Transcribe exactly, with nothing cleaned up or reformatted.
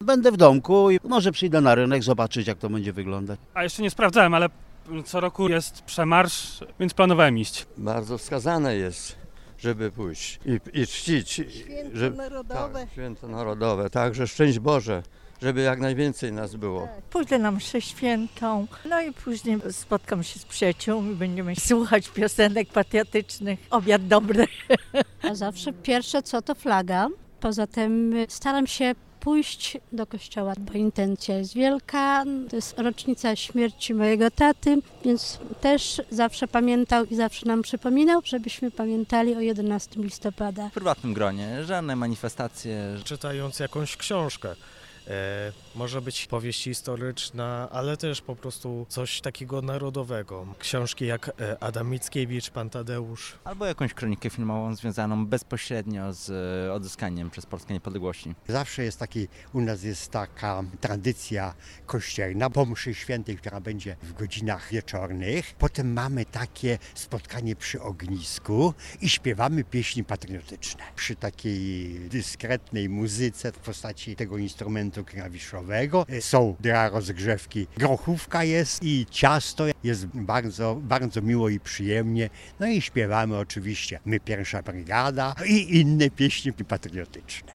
Będę w domku i może przyjdę na rynek zobaczyć, jak to będzie wyglądać. A jeszcze nie sprawdzałem, ale co roku jest przemarsz, więc planowałem iść. Bardzo wskazane jest, żeby pójść i, i czcić. Święto żeby, narodowe. Tak, święto narodowe, także szczęść Boże, żeby jak najwięcej nas było. Pójdę na mszę świętą, no i później spotkam się z przyjaciółmi, będziemy słuchać piosenek patriotycznych, obiad dobry. A zawsze pierwsze co to flaga. Poza tym staram się pójść do kościoła, bo intencja jest wielka. To jest rocznica śmierci mojego taty, więc też zawsze pamiętał i zawsze nam przypominał, żebyśmy pamiętali o jedenastego listopada. W prywatnym gronie, żadne manifestacje. Czytając jakąś książkę. E, może być powieść historyczna, ale też po prostu coś takiego narodowego. Książki jak e, Adam Mickiewicz, Pan Tadeusz. Albo jakąś kronikę filmową związaną bezpośrednio z e, odzyskaniem przez Polskę niepodległości. Zawsze jest taki, u nas jest taka tradycja kościelna, po mszy świętej, która będzie w godzinach wieczornych. Potem mamy takie spotkanie przy ognisku i śpiewamy pieśni patriotyczne. Przy takiej dyskretnej muzyce w postaci tego instrumentu klawiszowego. Są dla rozgrzewki grochówka jest i ciasto. Jest bardzo, bardzo miło i przyjemnie. No i śpiewamy oczywiście My Pierwsza Brygada i inne pieśni patriotyczne.